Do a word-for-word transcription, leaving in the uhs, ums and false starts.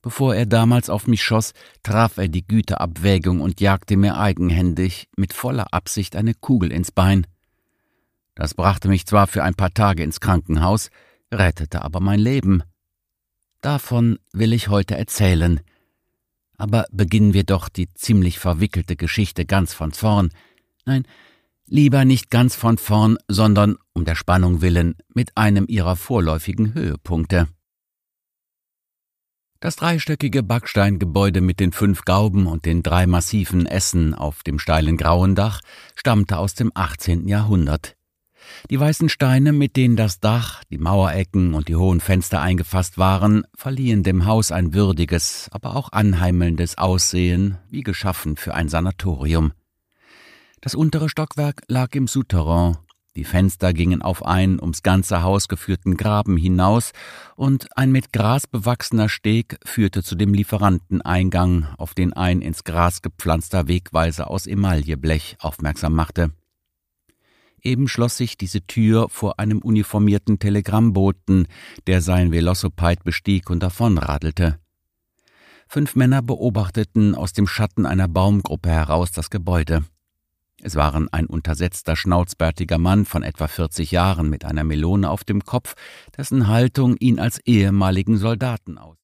Bevor er damals auf mich schoss, traf er die Güterabwägung und jagte mir eigenhändig mit voller Absicht eine Kugel ins Bein. Das brachte mich zwar für ein paar Tage ins Krankenhaus, rettete aber mein Leben. Davon will ich heute erzählen. Aber beginnen wir doch die ziemlich verwickelte Geschichte ganz von vorn. Nein, lieber nicht ganz von vorn, sondern, um der Spannung willen, mit einem ihrer vorläufigen Höhepunkte. Das dreistöckige Backsteingebäude mit den fünf Gauben und den drei massiven Essen auf dem steilen grauen Dach stammte aus dem achtzehnten Jahrhundert. Die weißen Steine, mit denen das Dach, die Mauerecken und die hohen Fenster eingefasst waren, verliehen dem Haus ein würdiges, aber auch anheimelndes Aussehen, wie geschaffen für ein Sanatorium. Das untere Stockwerk lag im Souterrain. Die Fenster gingen auf einen ums ganze Haus geführten Graben hinaus und ein mit Gras bewachsener Steg führte zu dem Lieferanteneingang, auf den ein ins Gras gepflanzter Wegweiser aus Emailleblech aufmerksam machte. Eben schloss sich diese Tür vor einem uniformierten Telegrammboten, der sein Velocipede bestieg und davonradelte. Fünf Männer beobachteten aus dem Schatten einer Baumgruppe heraus das Gebäude. Es waren ein untersetzter, schnauzbärtiger Mann von etwa vierzig Jahren mit einer Melone auf dem Kopf, dessen Haltung ihn als ehemaligen Soldaten aus